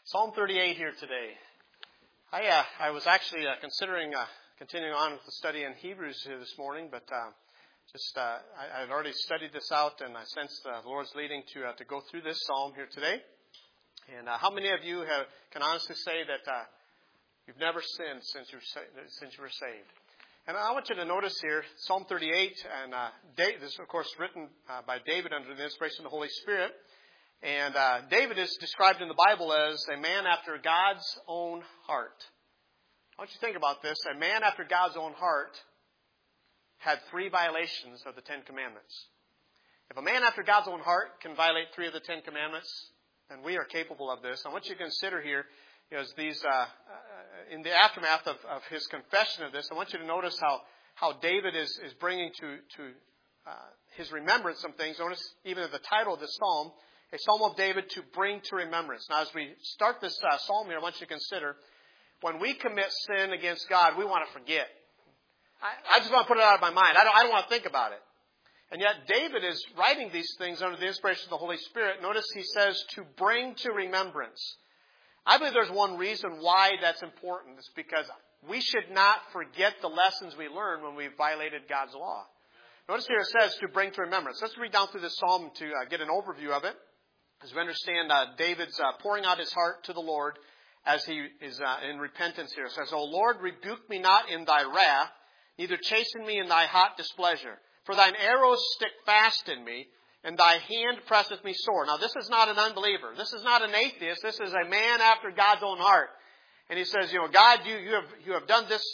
Psalm 38 here today. I was actually considering continuing on with the study in Hebrews here this morning, but I had already studied this out, and I sensed the Lord's leading to go through this psalm here today. And how many of you can honestly say that you've never sinned since you were saved? And I want you to notice here, Psalm 38, and this is, of course, written by David under the inspiration of the Holy Spirit. And David is described in the Bible as a man after God's own heart. I want you to think about this. A man after God's own heart had 3 violations of the 10 Commandments. If a man after God's own heart can violate 3 of the 10 Commandments, then we are capable of this. I want you to consider here, as these, in the aftermath of his confession of this, I want you to notice how David is bringing to his remembrance some things. Notice even the title of this psalm, a psalm of David to bring to remembrance. Now, as we start this psalm here, I want you to consider, when we commit sin against God, we want to forget. I just want to put it out of my mind. I don't want to think about it. And yet, David is writing these things under the inspiration of the Holy Spirit. Notice he says, to bring to remembrance. I believe there's one reason why that's important. It's because we should not forget the lessons we learned when we violated God's law. Notice here it says, to bring to remembrance. Let's read down through this psalm to get an overview of it. As we understand, David's pouring out his heart to the Lord as he is in repentance here. It says, O Lord, rebuke me not in thy wrath, neither chasten me in thy hot displeasure. For thine arrows stick fast in me, and thy hand presseth me sore. Now, this is not an unbeliever. This is not an atheist. This is a man after God's own heart. And he says, God, you have done this,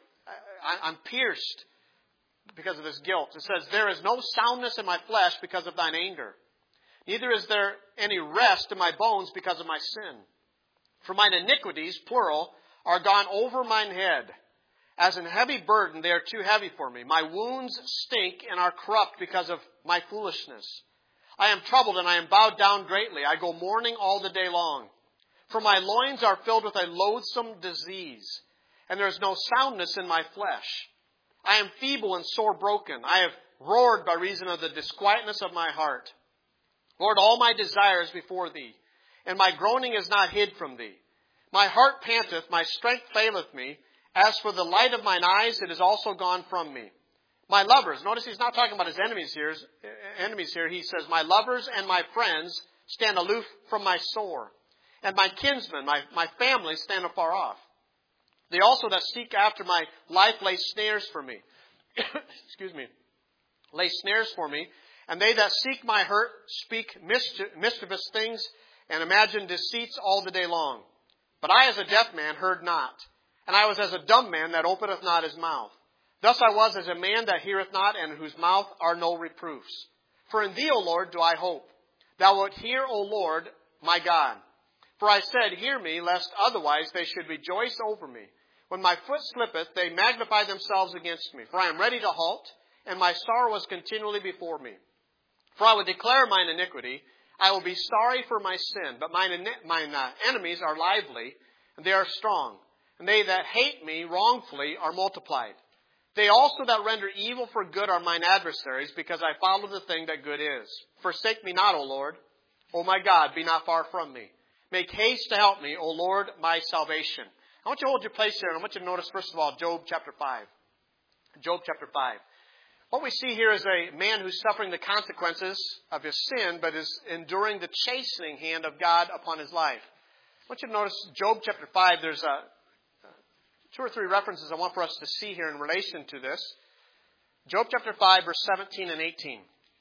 I'm pierced because of this guilt. It says, there is no soundness in my flesh because of thine anger. Neither is there any rest in my bones because of my sin. For mine iniquities, plural, are gone over mine head. As an heavy burden, they are too heavy for me. My wounds stink and are corrupt because of my foolishness. I am troubled and I am bowed down greatly. I go mourning all the day long. For my loins are filled with a loathsome disease, and there is no soundness in my flesh. I am feeble and sore broken. I have roared by reason of the disquietness of my heart. Lord, all my desire is before thee, and my groaning is not hid from thee. My heart panteth, my strength faileth me. As for the light of mine eyes, it is also gone from me. My lovers, notice he's not talking about his enemies here. He says, my lovers and my friends stand aloof from my sore. And my kinsmen, my family, stand afar off. They also that seek after my life lay snares for me. Excuse me. Lay snares for me. And they that seek my hurt speak mischievous things and imagine deceits all the day long. But I as a deaf man heard not, and I was as a dumb man that openeth not his mouth. Thus I was as a man that heareth not, and in whose mouth are no reproofs. For in thee, O Lord, do I hope. Thou wilt hear, O Lord, my God. For I said, hear me, lest otherwise they should rejoice over me. When my foot slippeth, they magnify themselves against me. For I am ready to halt, and my sorrow is continually before me. For I will declare mine iniquity. I will be sorry for my sin. But mine enemies are lively, and they are strong. And they that hate me wrongfully are multiplied. They also that render evil for good are mine adversaries, because I follow the thing that good is. Forsake me not, O Lord. O my God, be not far from me. Make haste to help me, O Lord, my salvation. I want you to hold your place here, and I want you to notice, first of all, Job chapter 5. Job chapter 5. What we see here is a man who's suffering the consequences of his sin, but is enduring the chastening hand of God upon his life. I want you to notice Job chapter 5. There's 2 or 3 references I want for us to see here in relation to this. Job chapter 5, verse 17 and 18.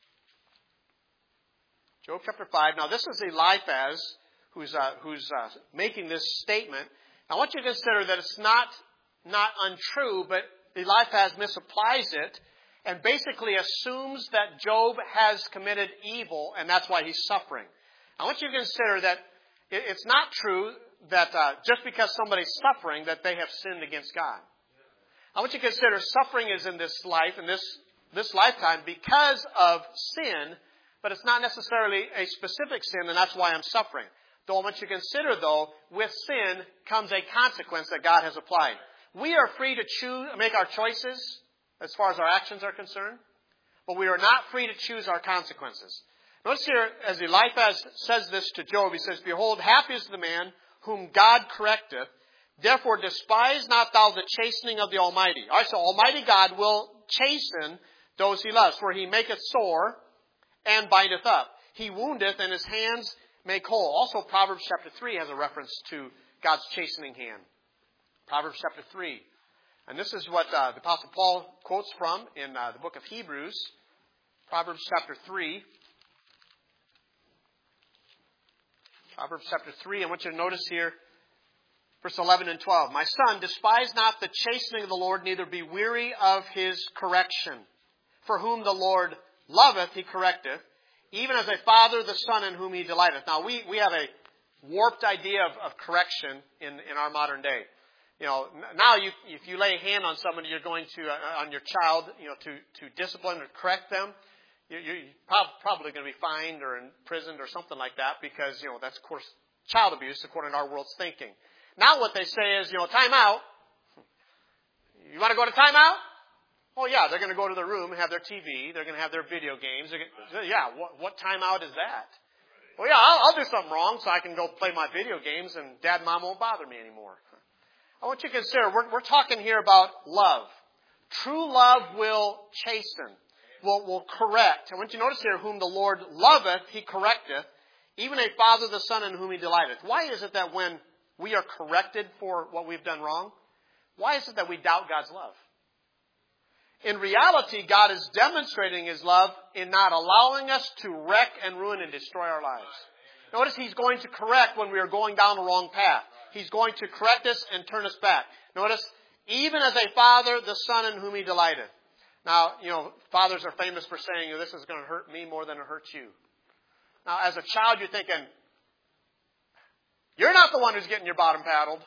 Job chapter 5. Now, this is Eliphaz who's making this statement. I want you to consider that it's not untrue, but Eliphaz misapplies it and basically assumes that Job has committed evil, and that's why he's suffering. I want you to consider that it's not true that just because somebody's suffering that they have sinned against God. I want you to consider suffering is in this life, in this lifetime, because of sin, but it's not necessarily a specific sin, and that's why I'm suffering. Though I want you to consider, though, with sin comes a consequence that God has applied. We are free to choose, make our choices as far as our actions are concerned, but we are not free to choose our consequences. Notice here, as Eliphaz says this to Job, he says, Behold, happy is the man whom God correcteth. Therefore despise not thou the chastening of the Almighty. All right, so Almighty God will chasten those he loves. For he maketh sore and bindeth up. He woundeth, and his hands make whole. Also, Proverbs chapter 3 has a reference to God's chastening hand. Proverbs chapter 3. And this is what the Apostle Paul quotes from in the book of Hebrews. Proverbs chapter 3. Proverbs chapter 3. I want you to notice here, verse 11 and 12. My son, despise not the chastening of the Lord, neither be weary of his correction. For whom the Lord loveth, he correcteth, even as a father the son in whom he delighteth. Now, we have a warped idea of correction in our modern day. You know, now if you lay a hand on somebody, you're going to, on your child, you know, to discipline or correct them, you're probably going to be fined or imprisoned or something like that because, you know, that's, of course, child abuse according to our world's thinking. Now what they say is, you know, time out. You want to go to time out? Oh, yeah, they're going to go to their room and have their TV. They're going to have their video games. What time out is that? Well, yeah, I'll do something wrong so I can go play my video games and Dad and Mom won't bother me anymore. I want you to consider, we're talking here about love. True love will chasten, will correct. I want you to notice here, whom the Lord loveth, he correcteth, even a father the son in whom he delighteth. Why is it that when we are corrected for what we've done wrong, why is it that we doubt God's love? In reality, God is demonstrating his love in not allowing us to wreck and ruin and destroy our lives. Notice he's going to correct when we are going down the wrong path. He's going to correct us and turn us back. Notice, even as a father, the son in whom he delighteth. Now, you know, fathers are famous for saying, this is going to hurt me more than it hurts you. Now, as a child, you're thinking, you're not the one who's getting your bottom paddled.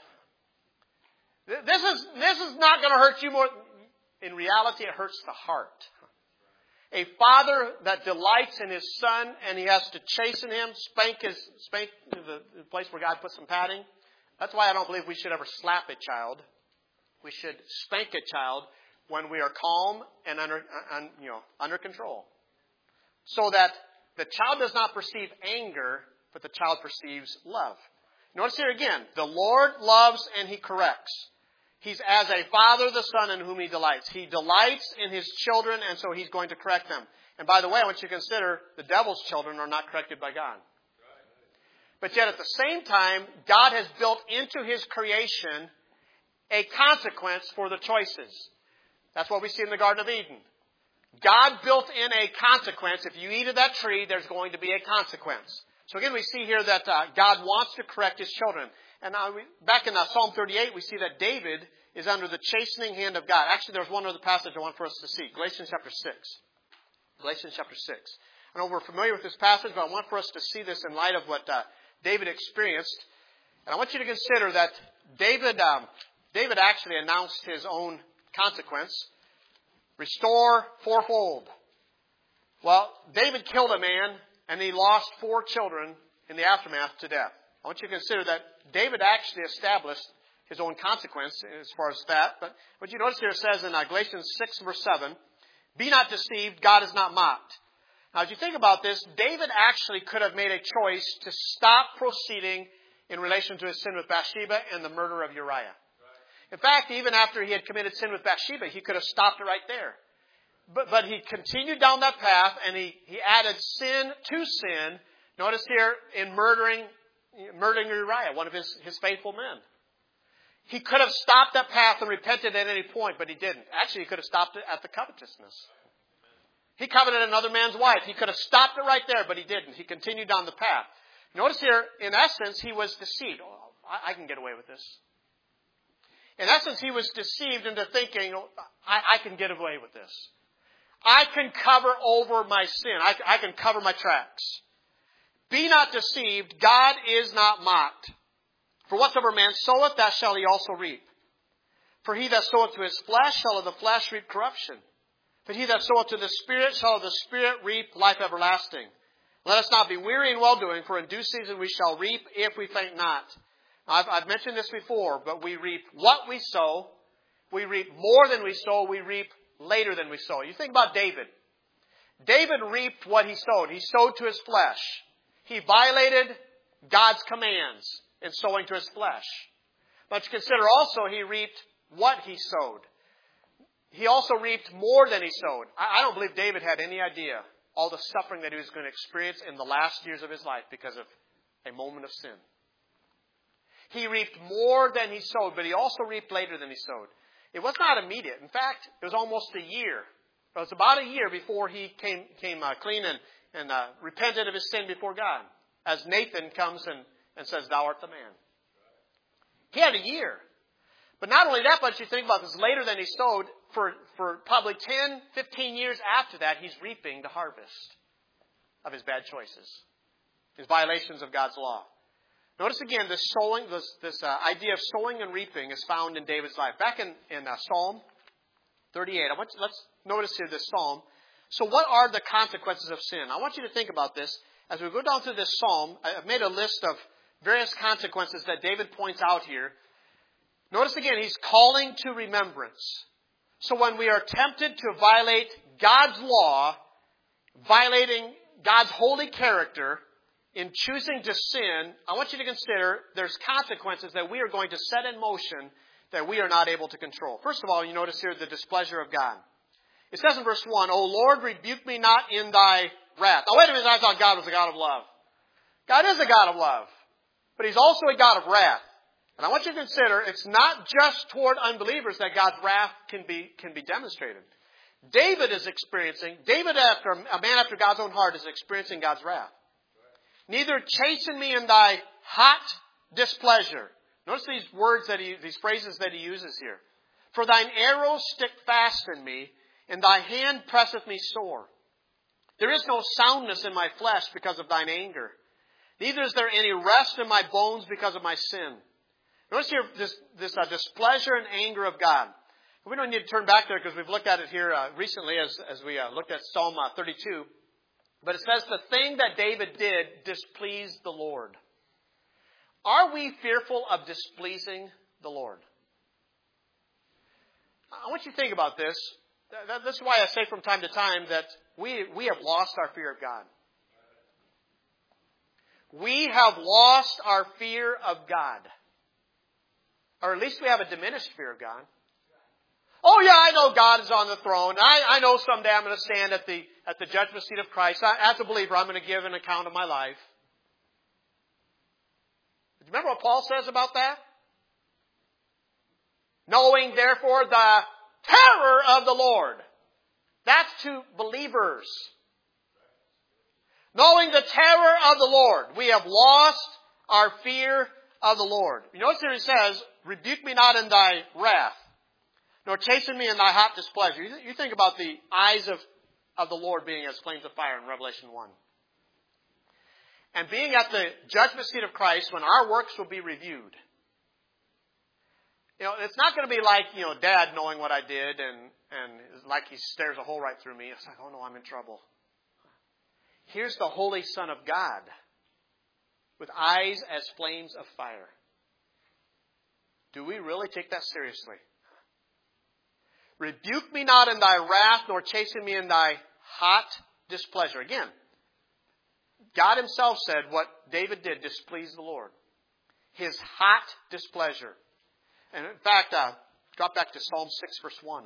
This is not going to hurt you more. In reality, it hurts the heart. A father that delights in his son and he has to chasten him, spank the place where God puts some padding. That's why I don't believe we should ever slap a child. We should spank a child when we are calm and under control. So that the child does not perceive anger, but the child perceives love. Notice here again, the Lord loves and he corrects. He's as a father the son in whom he delights. He delights in his children, and so he's going to correct them. And by the way, I want you to consider the devil's children are not corrected by God. But yet at the same time, God has built into his creation a consequence for the choices. That's what we see in the Garden of Eden. God built in a consequence. If you eat of that tree, there's going to be a consequence. So again, we see here that God wants to correct his children. And back in Psalm 38, we see that David is under the chastening hand of God. Actually, there's one other passage I want for us to see. Galatians chapter 6. Galatians chapter 6. I know we're familiar with this passage, but I want for us to see this in light of what David experienced. And I want you to consider that David actually announced his own consequence. Restore fourfold. Well, David killed a man, and he lost 4 children in the aftermath to death. I want you to consider that David actually established his own consequence as far as that. But what you notice here, it says in Galatians 6, verse 7, be not deceived, God is not mocked. Now, as you think about this, David actually could have made a choice to stop proceeding in relation to his sin with Bathsheba and the murder of Uriah. In fact, even after he had committed sin with Bathsheba, he could have stopped it right there. But he continued down that path, and he added sin to sin. Notice here, in murdering Uriah, one of his faithful men. He could have stopped that path and repented at any point, but he didn't. Actually, he could have stopped it at the covetousness. He coveted another man's wife. He could have stopped it right there, but he didn't. He continued down the path. Notice here, in essence, he was deceived. Oh, I can get away with this. In essence, he was deceived into thinking, I can get away with this. I can cover over my sin. I can cover my tracks. Be not deceived, God is not mocked. For whatsoever man soweth, that shall he also reap. For he that soweth to his flesh shall of the flesh reap corruption. But he that soweth to the Spirit shall of the Spirit reap life everlasting. Let us not be weary in well-doing, for in due season we shall reap if we faint not. I've mentioned this before, but we reap what we sow. We reap more than we sow. We reap later than we sow. You think about David. David reaped what he sowed. He sowed to his flesh. He violated God's commands. in sowing to his flesh. But to consider also, he reaped what he sowed. He also reaped more than he sowed. I don't believe David had any idea all the suffering that he was going to experience in the last years of his life because of a moment of sin. He reaped more than he sowed, but he also reaped later than he sowed. It was not immediate. In fact, it was almost a year. It was about a year before he came clean and repented of his sin before God. As Nathan comes and says, "Thou art the man." He had a year. But not only that, but you think about this, later than he sowed, for probably 10, 15 years after that, he's reaping the harvest of his bad choices, his violations of God's law. Notice again, this sowing, this idea of sowing and reaping is found in David's life. Back in Psalm 38, let's notice here this psalm. So what are the consequences of sin? I want you to think about this. As we go down through this psalm, I've made a list of various consequences that David points out here. Notice again, he's calling to remembrance. So when we are tempted to violate God's law, violating God's holy character, in choosing to sin, I want you to consider there's consequences that we are going to set in motion that we are not able to control. First of all, you notice here the displeasure of God. It says in verse 1, "O Lord, rebuke me not in thy wrath." Now wait a minute, I thought God was a God of love. God is a God of love, but He's also a God of wrath. And I want you to consider, it's not just toward unbelievers that God's wrath can be demonstrated. David, after a man after God's own heart, is experiencing God's wrath. "Neither chasten me in thy hot displeasure." Notice these words these phrases that he uses here. "For thine arrows stick fast in me, and thy hand presseth me sore. There is no soundness in my flesh because of thine anger. Neither is there any rest in my bones because of my sin." Notice here this displeasure and anger of God. We don't need to turn back there because we've looked at it here recently as we looked at Psalm 32. But it says the thing that David did displeased the Lord. Are we fearful of displeasing the Lord? I want you to think about this. This is why I say from time to time that we have lost our fear of God. We have lost our fear of God. Or at least we have a diminished fear of God. Oh yeah, I know God is on the throne. I know someday I'm going to stand at the judgment seat of Christ. As a believer, I'm going to give an account of my life. Do you remember what Paul says about that? "Knowing therefore the terror of the Lord." That's to believers. Knowing the terror of the Lord. We have lost our fear of the Lord. You notice here he says, "Rebuke me not in thy wrath, nor chasten me in thy hot displeasure." You think about the eyes of the Lord being as flames of fire in Revelation 1. And being at the judgment seat of Christ when our works will be reviewed. It's not going to be like, Dad knowing what I did and like he stares a hole right through me. It's like, oh no, I'm in trouble. Here's the Holy Son of God with eyes as flames of fire. Do we really take that seriously? "Rebuke me not in thy wrath, nor chasten me in thy hot displeasure." Again, God Himself said what David did displeased the Lord. His hot displeasure. And in fact, drop back to Psalm 6, verse 1.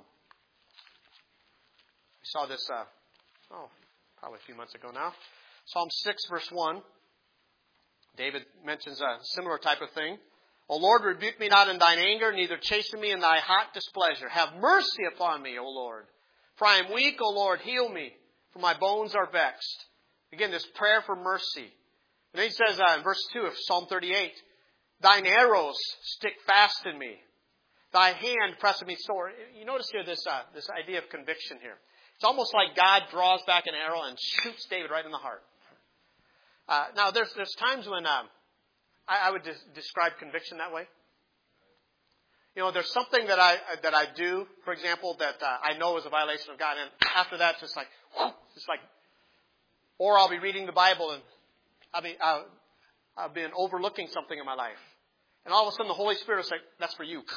We saw this, probably a few months ago now. Psalm 6, verse 1. David mentions a similar type of thing. "O Lord, rebuke me not in thine anger, neither chasten me in thy hot displeasure. Have mercy upon me, O Lord. For I am weak, O Lord, heal me, for my bones are vexed." Again, this prayer for mercy. And then he says in verse 2 of Psalm 38, "Thine arrows stick fast in me. Thy hand presseth me sore." You notice here this idea of conviction here. It's almost like God draws back an arrow and shoots David right in the heart. Now, there's times when I would describe conviction that way. There's something that I do, for example, that I know is a violation of God, and after that, just like, or I'll be reading the Bible and I've been overlooking something in my life, and all of a sudden the Holy Spirit will say, "That's for you."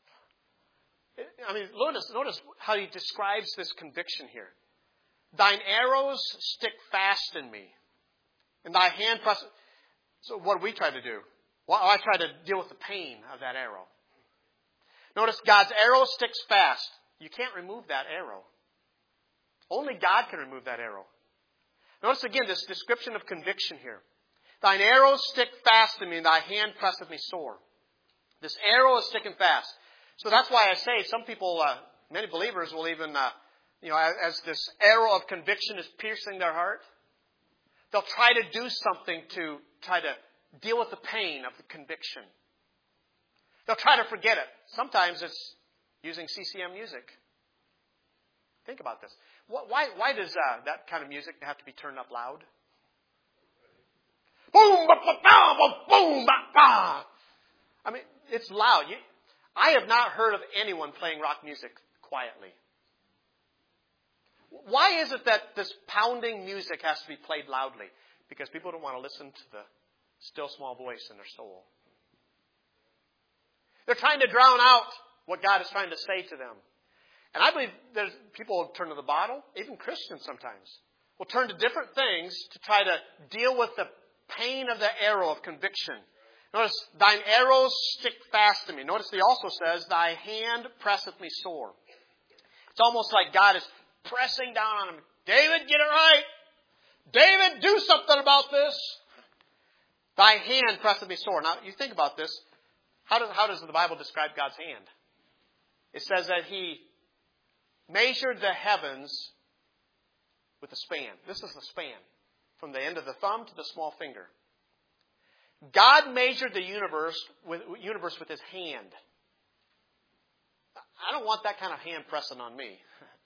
Notice how he describes this conviction here. "Thine arrows stick fast in me, and thy hand presses." So what do we try to do? Well, I try to deal with the pain of that arrow. Notice God's arrow sticks fast. You can't remove that arrow. Only God can remove that arrow. Notice again this description of conviction here. Thine arrows stick fast to me, and thy hand presseth me sore. This arrow is sticking fast. So that's why I say some people, many believers will even, as this arrow of conviction is piercing their heart, they'll try to do something to try to deal with the pain of the conviction. They'll try to forget it. Sometimes it's using CCM music. Think about this. Why does that kind of music have to be turned up loud? Boom, ba, ba, ba, ba, boom, ba, ba. I mean, it's loud. I have not heard of anyone playing rock music quietly. Why is it that this pounding music has to be played loudly? Because people don't want to listen to the still small voice in their soul. They're trying to drown out what God is trying to say to them. And I believe there's people will turn to the bottle, even Christians sometimes, will turn to different things to try to deal with the pain of the arrow of conviction. Notice, thine arrows stick fast to me. Notice he also says, thy hand presseth me sore. It's almost like God is pressing down on him. David, get it right. David, do something about this. Thy hand presseth me sore. Now, you think about this. How does the Bible describe God's hand? It says that he measured the heavens with a span. This is the span. From the end of the thumb to the small finger. God measured the universe with his hand. I don't want that kind of hand pressing on me.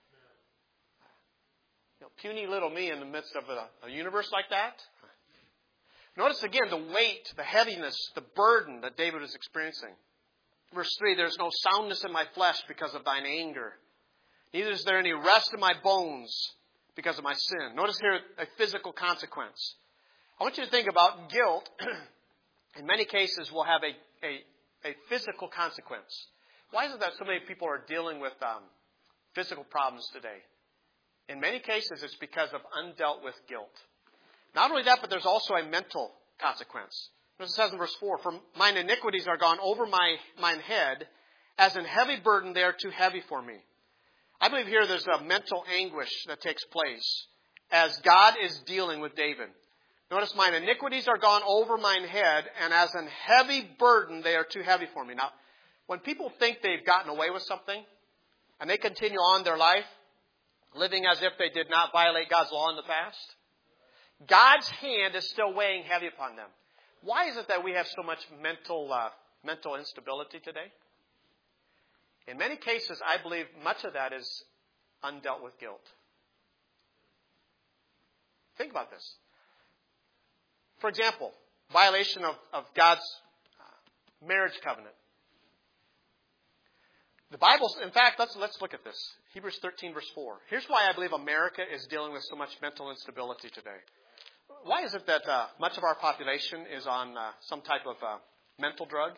Puny little me in the midst of a universe like that. Notice again the weight, the heaviness, the burden that David is experiencing. Verse 3, there's no soundness in my flesh because of thine anger. Neither is there any rest in my bones because of my sin. Notice here a physical consequence. I want you to think about guilt. In many cases will have a physical consequence. Why is it that so many people are dealing with physical problems today? In many cases, it's because of undealt with guilt. Not only that, but there's also a mental consequence. As it says in verse 4, for mine iniquities are gone over mine head, as in heavy burden they are too heavy for me. I believe here there's a mental anguish that takes place as God is dealing with David. Notice, mine iniquities are gone over mine head, and as an heavy burden they are too heavy for me. Now, when people think they've gotten away with something, and they continue on their life, living as if they did not violate God's law in the past, God's hand is still weighing heavy upon them. Why is it that we have so much mental instability today? In many cases, I believe much of that is undealt with guilt. Think about this. For example, violation of God's marriage covenant. The Bible, in fact, let's look at this. Hebrews 13, verse 4. Here's why I believe America is dealing with so much mental instability today. Why is it that much of our population is on some type of mental drug?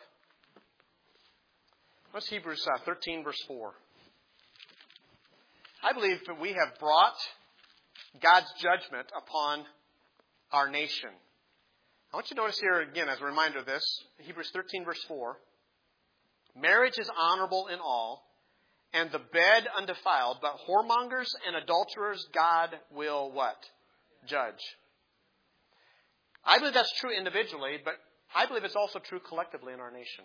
What's Hebrews 13, verse 4? I believe that we have brought God's judgment upon our nation. I want you to notice here again, as a reminder of this, Hebrews 13, verse 4. Marriage is honorable in all, and the bed undefiled, but whoremongers and adulterers God will what? Judge. I believe that's true individually, but I believe it's also true collectively in our nation.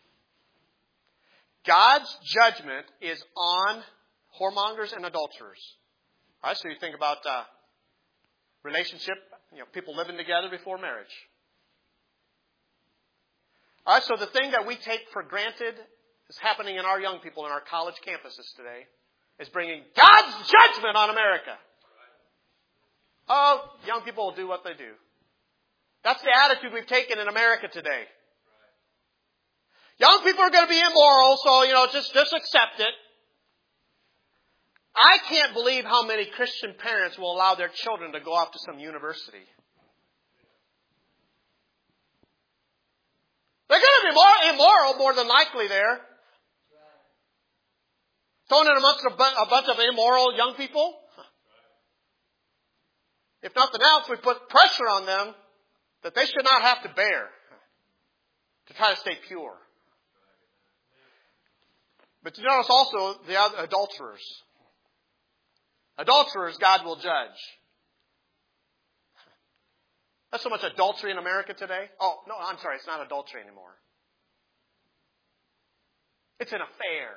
God's judgment is on whoremongers and adulterers. All right, so you think about relationship, people living together before marriage. All right, so the thing that we take for granted is happening in our young people in our college campuses today is bringing God's judgment on America. Oh, young people will do what they do. That's the attitude we've taken in America today. Young people are going to be immoral, so, just accept it. I can't believe how many Christian parents will allow their children to go off to some university. They're going to be more immoral, more than likely there. Thrown in amongst a bunch of immoral young people. If nothing else, we put pressure on them that they should not have to bear. to try to stay pure. But you notice also the other adulterers. Adulterers, God will judge. There's so much adultery in America today. Oh, no, I'm sorry, it's not adultery anymore. It's an affair.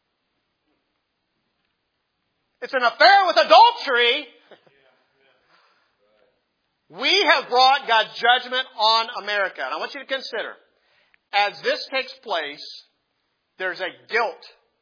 It's an affair with adultery. We have brought God's judgment on America. And I want you to consider, as this takes place, there's a guilt.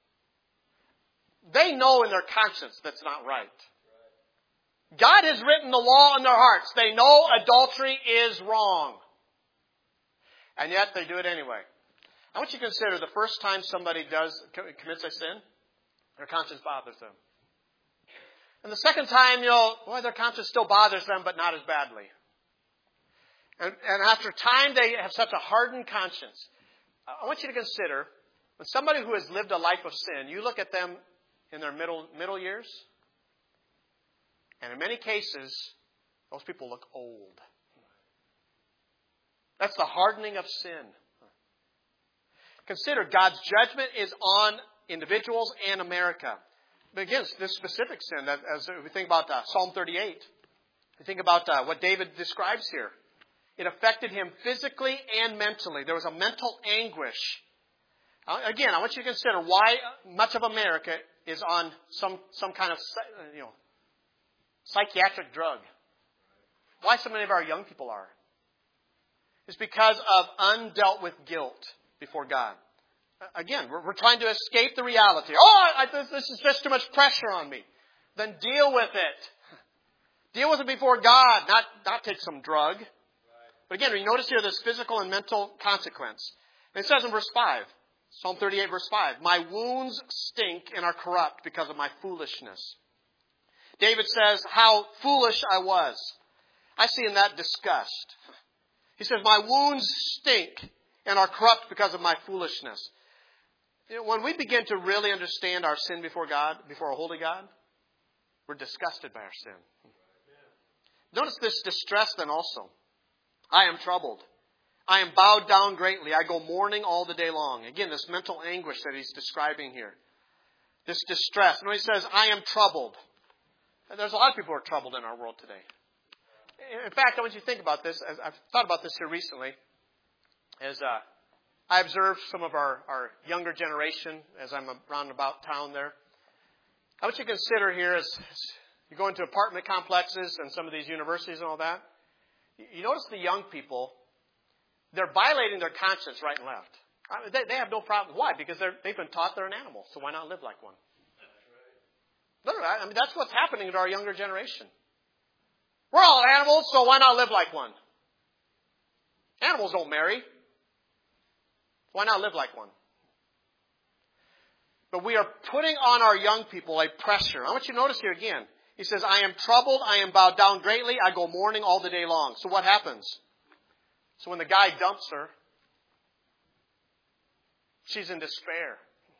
They know in their conscience that's not right. God has written the law in their hearts. They know adultery is wrong. And yet they do it anyway. I want you to consider the first time somebody commits a sin, their conscience bothers them. And the second time, their conscience still bothers them, but not as badly. And after time, they have such a hardened conscience. I want you to consider, when somebody who has lived a life of sin, you look at them in their middle years, and in many cases, those people look old. That's the hardening of sin. Consider, God's judgment is on individuals and America. But again, this specific sin, that as we think about Psalm 38, we think about what David describes here. It affected him physically and mentally. There was a mental anguish. Again, I want you to consider why much of America is on some kind of psychiatric drug. Why so many of our young people are. It's because of undealt with guilt before God. Again, we're trying to escape the reality. This is just too much pressure on me. Then deal with it. Deal with it before God, not take some drug. But again, you notice here this physical and mental consequence. And it says in verse 5, Psalm 38, verse 5, my wounds stink and are corrupt because of my foolishness. David says, how foolish I was. I see in that disgust. He says, my wounds stink and are corrupt because of my foolishness. When we begin to really understand our sin before God, before a holy God, we're disgusted by our sin. Notice this distress then also. I am troubled. I am bowed down greatly. I go mourning all the day long. Again, this mental anguish that he's describing here. This distress. And when he says, I am troubled. There's a lot of people who are troubled in our world today. In fact, I want you to think about this. I've thought about this here recently. As I observed some of our younger generation as I'm around about town there. I want you to consider here as you go into apartment complexes and some of these universities and all that. You notice the young people, they're violating their conscience right and left. I mean, they have no problem. Why? Because they've been taught they're an animal, so why not live like one? Literally, I mean, that's what's happening to our younger generation. We're all animals, so why not live like one? Animals don't marry. Why not live like one? But we are putting on our young people a pressure. I want you to notice here again. He says, I am troubled, I am bowed down greatly, I go mourning all the day long. So what happens? So when the guy dumps her, she's in despair.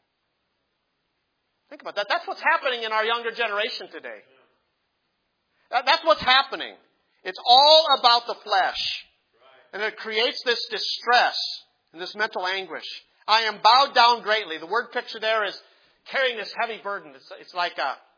Think about that. That's what's happening in our younger generation today. That's what's happening. It's all about the flesh. And it creates this distress and this mental anguish. I am bowed down greatly. The word picture there is carrying this heavy burden. It's like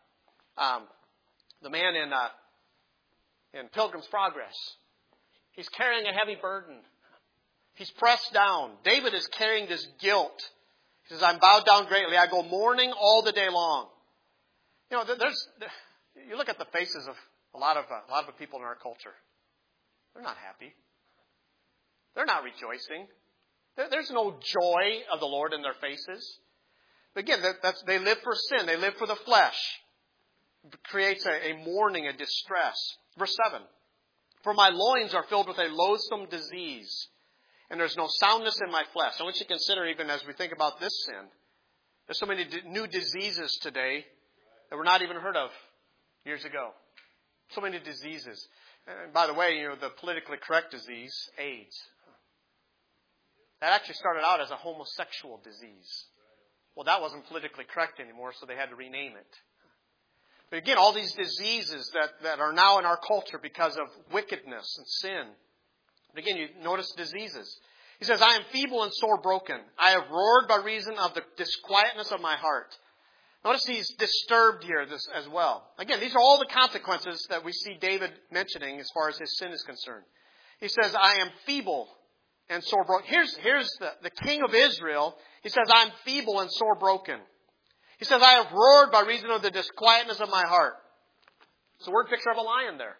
the man in Pilgrim's Progress. He's carrying a heavy burden. He's pressed down. David is carrying this guilt. He says, I'm bowed down greatly. I go mourning all the day long. You know, you look at the faces of a lot of the people in our culture. They're not happy. They're not rejoicing. There's no joy of the Lord in their faces. But again, they live for sin. They live for the flesh. It creates a mourning, a distress. Verse 7. For my loins are filled with a loathsome disease, and there's no soundness in my flesh. I want you to consider, even as we think about this sin, there's so many new diseases today that were not even heard of years ago. So many diseases. And by the way, the politically correct disease, AIDS. That actually started out as a homosexual disease. Well, that wasn't politically correct anymore, so they had to rename it. But again, all these diseases that are now in our culture because of wickedness and sin. But again, you notice diseases. He says, I am feeble and sore broken. I have roared by reason of the disquietness of my heart. Notice he's disturbed here as well. Again, these are all the consequences that we see David mentioning as far as his sin is concerned. He says, I am feeble and sore broken. Here's the king of Israel. He says, I am feeble and sore broken. He says, I have roared by reason of the disquietness of my heart. It's a word picture of a lion there.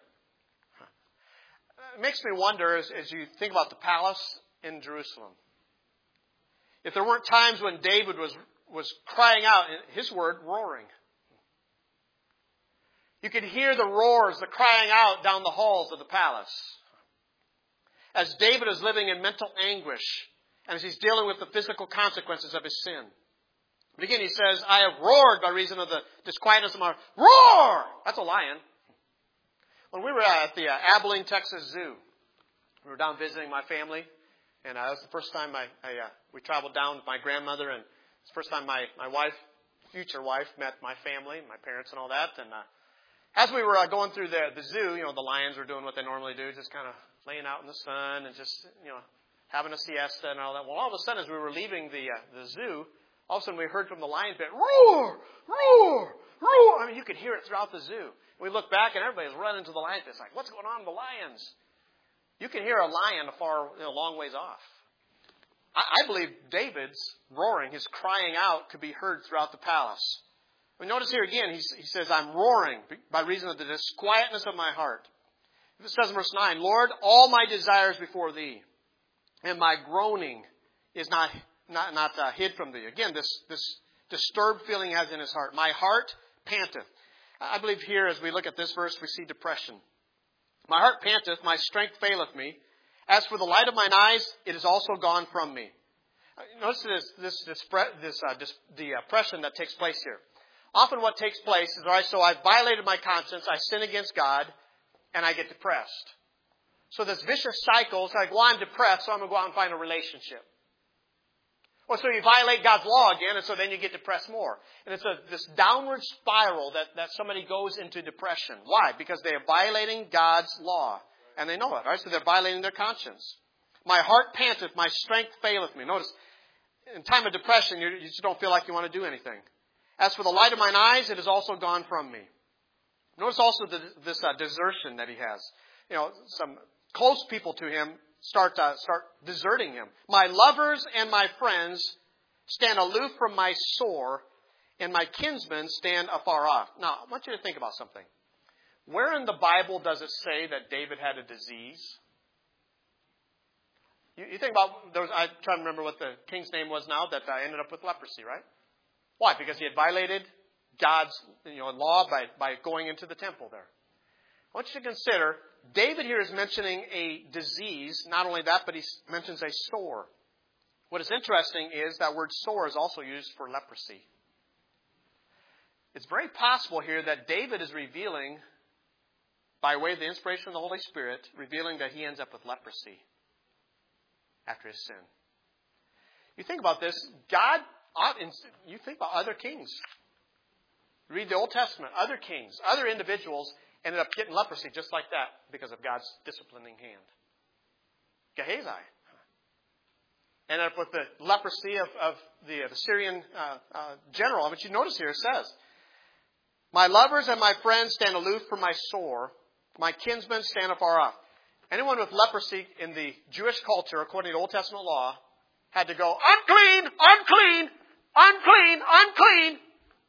It makes me wonder as you think about the palace in Jerusalem. If there weren't times when David was crying out, his word, roaring. You could hear the roars, the crying out down the halls of the palace. As David is living in mental anguish, and as he's dealing with the physical consequences of his sin. But again, he says, I have roared by reason of the disquietness of my heart. Roar! That's a lion. When we were at the Abilene, Texas Zoo, we were down visiting my family, and that was the first time we traveled down with my grandmother, and it's the first time my wife, future wife, met my family, my parents and all that. And as we were going through the zoo, the lions were doing what they normally do, just kind of laying out in the sun and just, having a siesta and all that. Well, all of a sudden, as we were leaving the zoo, all of a sudden we heard from the lion pit, roar, roar, roar. I mean, you could hear it throughout the zoo. We looked back and everybody's running to the lion pit. It's like, what's going on with the lions? You can hear a lion a long ways off. I believe David's roaring, his crying out, could be heard throughout the palace. But notice here again, he says, I'm roaring by reason of the disquietness of my heart. It says in verse 9, Lord, all my desires before thee, and my groaning is not hid from thee. Again, this disturbed feeling he has in his heart. My heart panteth. I believe here, as we look at this verse, we see depression. My heart panteth, my strength faileth me. As for the light of mine eyes, it is also gone from me. Notice the oppression that takes place here. Often what takes place is, all right, so I've violated my conscience, I sin against God, and I get depressed. So this vicious cycle is like, well, I'm depressed, so I'm going to go out and find a relationship. Or so you violate God's law again, and so then you get depressed more. And it's this downward spiral that somebody goes into depression. Why? Because they are violating God's law. And they know it, right? So they're violating their conscience. My heart panteth, my strength faileth me. Notice, in time of depression, you just don't feel like you want to do anything. As for the light of mine eyes, it is also gone from me. Notice also this desertion that he has. Some close people to him start deserting him. My lovers and my friends stand aloof from my sore, and my kinsmen stand afar off. Now, I want you to think about something. Where in the Bible does it say that David had a disease? You think about, I'm trying to remember what the king's name was now that ended up with leprosy, right? Why? Because he had violated God's law by going into the temple there. I want you to consider, David here is mentioning a disease. Not only that, but he mentions a sore. What is interesting is that word sore is also used for leprosy. It's very possible here that David is revealing, by way of the inspiration of the Holy Spirit, revealing that he ends up with leprosy after his sin. You think about this, you think about other kings. Read the Old Testament, other kings, other individuals ended up getting leprosy just like that because of God's disciplining hand. Gehazi ended up with the leprosy of the Syrian general. But you notice here it says, my lovers and my friends stand aloof from my sore. My kinsmen stand afar off. Anyone with leprosy in the Jewish culture, according to Old Testament law, had to go, unclean, unclean, unclean, unclean.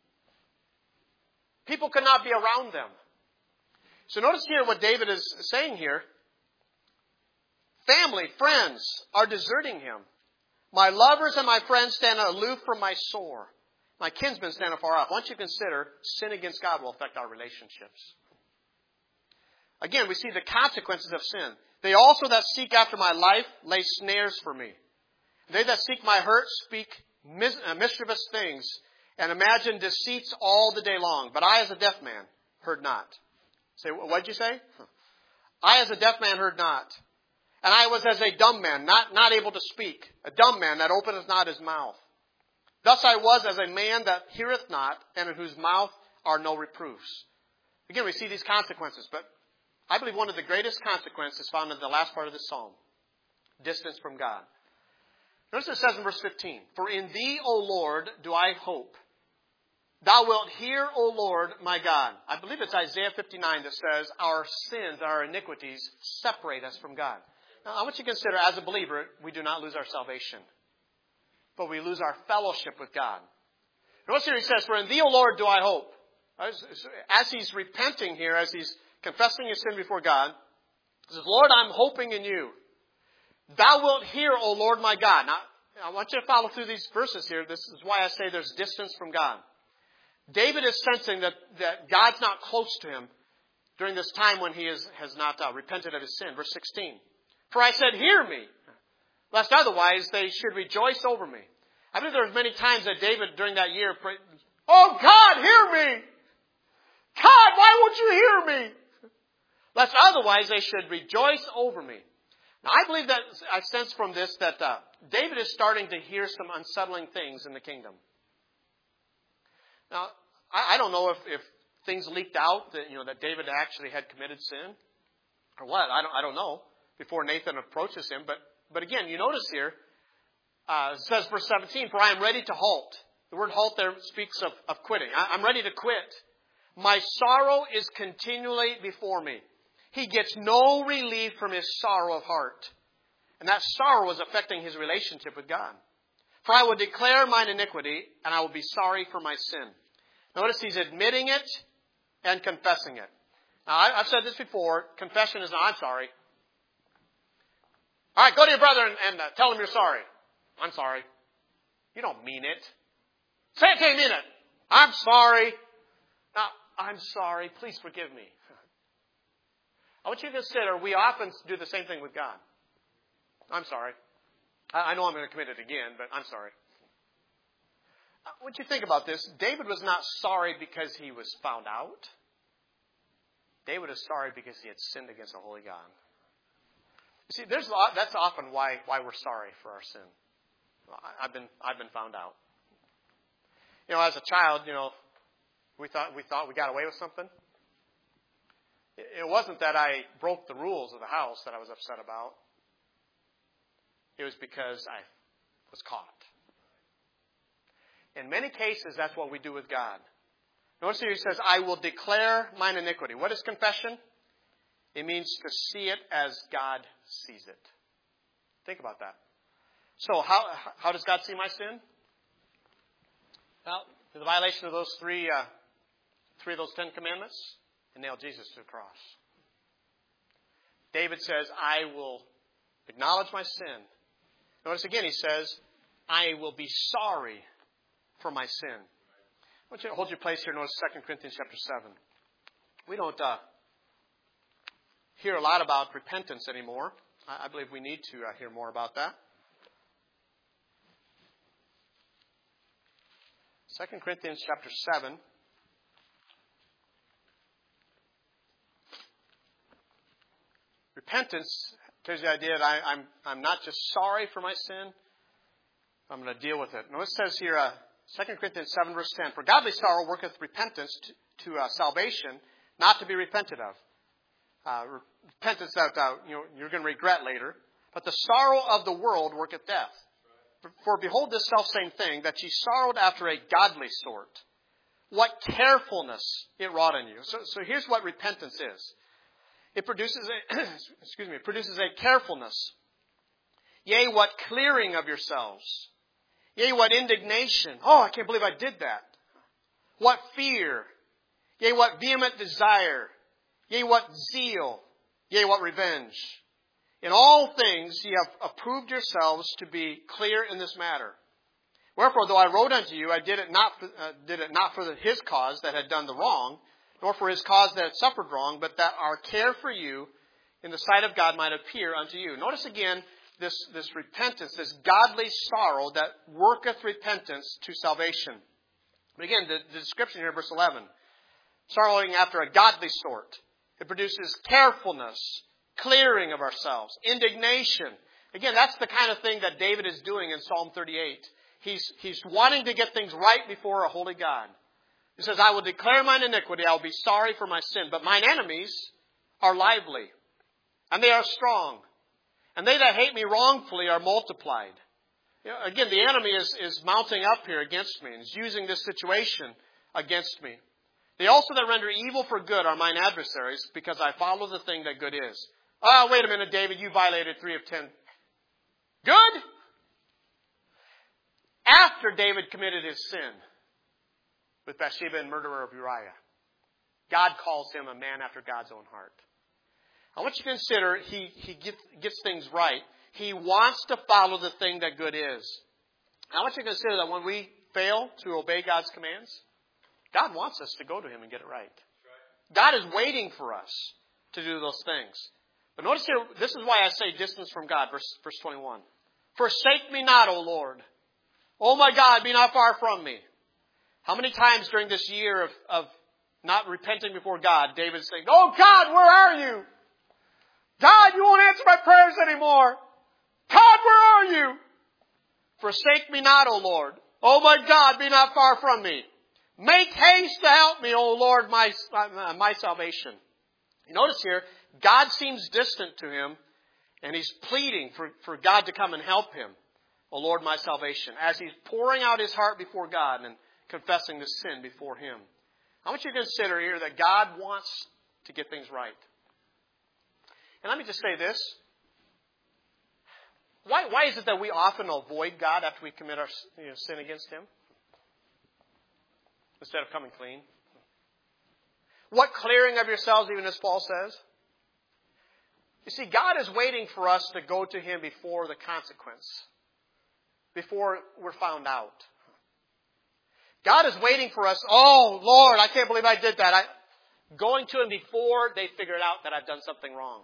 People could not be around them. So notice here what David is saying here. Family, friends are deserting him. My lovers and my friends stand aloof from my sore. My kinsmen stand afar off. Once you consider, sin against God will affect our relationships. Again, we see the consequences of sin. They also that seek after my life lay snares for me. They that seek my hurt speak mischievous things and imagine deceits all the day long. But I as a deaf man heard not. Say, what did you say? I as a deaf man heard not. And I was as a dumb man, not able to speak. A dumb man that openeth not his mouth. Thus I was as a man that heareth not, and in whose mouth are no reproofs. Again, we see these consequences, but I believe one of the greatest consequences is found in the last part of this psalm. Distance from God. Notice it says in verse 15, "For in thee, O Lord, do I hope. Thou wilt hear, O Lord, my God." I believe it's Isaiah 59 that says, our sins, our iniquities separate us from God. Now, I want you to consider, as a believer, we do not lose our salvation, but we lose our fellowship with God. Notice here he says, "For in thee, O Lord, do I hope." As he's repenting here, as he's confessing his sin before God, he says, "Lord, I'm hoping in you. Thou wilt hear, O Lord my God." Now, I want you to follow through these verses here. This is why I say there's distance from God. David is sensing that God's not close to him during this time when he has not repented of his sin. Verse 16, "For I said, hear me, lest otherwise they should rejoice over me." I believe there were many times that David during that year prayed, "Oh God, hear me! God, why won't you hear me? Lest otherwise they should rejoice over me." Now, I believe that, I sense from this that David is starting to hear some unsettling things in the kingdom. Now, I don't know if things leaked out that David actually had committed sin or what. I don't know before Nathan approaches him. But again, you notice here, it says verse 17, "For I am ready to halt." The word halt there speaks of quitting. I'm ready to quit. "My sorrow is continually before me." He gets no relief from his sorrow of heart. And that sorrow was affecting his relationship with God. "For I will declare mine iniquity, and I will be sorry for my sin." Notice he's admitting it and confessing it. Now, I've said this before. Confession is not, "I'm sorry." All right, go to your brother and tell him you're sorry. "I'm sorry." You don't mean it. Say it to him, mean it. "I'm sorry." Now, "I'm sorry. Please forgive me." I want you to consider, we often do the same thing with God. "I'm sorry. I know I'm going to commit it again, but I'm sorry." I want you to think about this. David was not sorry because he was found out. David is sorry because he had sinned against a holy God. You see, that's often why we're sorry for our sin. I've been found out. As a child, we thought we got away with something. It wasn't that I broke the rules of the house that I was upset about. It was because I was caught. In many cases, that's what we do with God. Notice here he says, "I will declare mine iniquity." What is confession? It means to see it as God sees it. Think about that. So how does God see my sin? Well, the violation of those three of those 10 commandments, and nailed Jesus to the cross. David says, "I will acknowledge my sin." Notice again, he says, "I will be sorry for my sin." I want you to hold your place here. Notice 2 Corinthians chapter 7. We don't hear a lot about repentance anymore. I believe we need to hear more about that. 2 Corinthians chapter 7. Repentance carries the idea that I'm not just sorry for my sin, I'm going to deal with it. Notice it says here, 2 Corinthians 7 verse 10, "For godly sorrow worketh repentance to salvation, not to be repented of." Repentance that you're going to regret later. "But the sorrow of the world worketh death. For behold this selfsame thing, that ye sorrowed after a godly sort. What carefulness it wrought in you." So here's what repentance is. It produces a carefulness. "Yea, what clearing of yourselves. Yea, what indignation." "Oh, I can't believe I did that." "What fear. Yea, what vehement desire. Yea, what zeal. Yea, what revenge. In all things ye have approved yourselves to be clear in this matter. Wherefore, though I wrote unto you, I did it not for his cause that had done the wrong, nor for his cause that had suffered wrong, but that our care for you in the sight of God might appear unto you." Notice again this repentance, this godly sorrow that worketh repentance to salvation. But again, the description here, verse 11, sorrowing after a godly sort. It produces carefulness, clearing of ourselves, indignation. Again, that's the kind of thing that David is doing in Psalm 38. He's wanting to get things right before a holy God. He says, "I will declare mine iniquity, I will be sorry for my sin. But mine enemies are lively, and they are strong. And they that hate me wrongfully are multiplied. Again, the enemy is mounting up here against me and is using this situation against me. They also that render evil for good are mine adversaries, because I follow the thing that good is. Wait a minute, David, you violated 3 of 10. Good? After David committed his sin with Bathsheba and murderer of Uriah, God calls him a man after God's own heart. I want you to consider he gets things right. He wants to follow the thing that good is. I want you to consider that when we fail to obey God's commands, God wants us to go to Him and get it right. God is waiting for us to do those things. But notice here, this is why I say distance from God, verse 21. Forsake me not, O Lord. O my God, be not far from me. How many times during this year of not repenting before God, David's saying, oh God, where are you? God, you won't answer my prayers anymore. God, where are you? Forsake me not, O Lord. O my God, be not far from me. Make haste to help me, O Lord, my salvation. You notice here, God seems distant to him, and he's pleading for God to come and help him. O Lord, my salvation. As he's pouring out his heart before God and confessing the sin before Him. I want you to consider here that God wants to get things right. And let me just say this. Why is it that we often avoid God after we commit our sin against Him? Instead of coming clean? What clearing of yourselves, even as Paul says? You see, God is waiting for us to go to Him before the consequence. Before we're found out. God is waiting for us. Oh, Lord, I can't believe I did that. Going to Him before they figured out that I've done something wrong.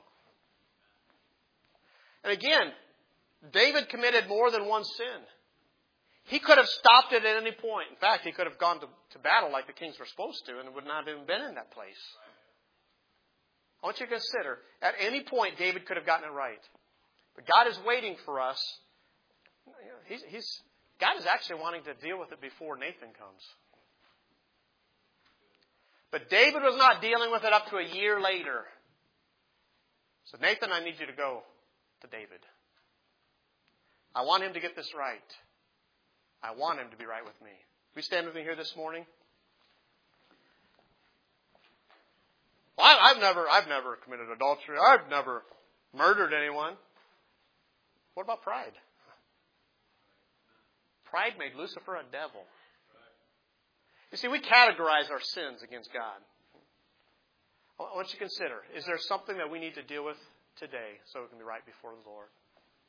And again, David committed more than one sin. He could have stopped it at any point. In fact, he could have gone to battle like the kings were supposed to, and would not have even been in that place. I want you to consider, at any point, David could have gotten it right. But God is waiting for us. God is actually wanting to deal with it before Nathan comes. But David was not dealing with it up to a year later. So Nathan, I need you to go to David. I want him to get this right. I want him to be right with me. Will you stand with me here this morning? Well, I've never committed adultery. I've never murdered anyone. What about pride? Pride made Lucifer a devil. You see, we categorize our sins against God. I want you to consider, is there something that we need to deal with today so it can be right before the Lord?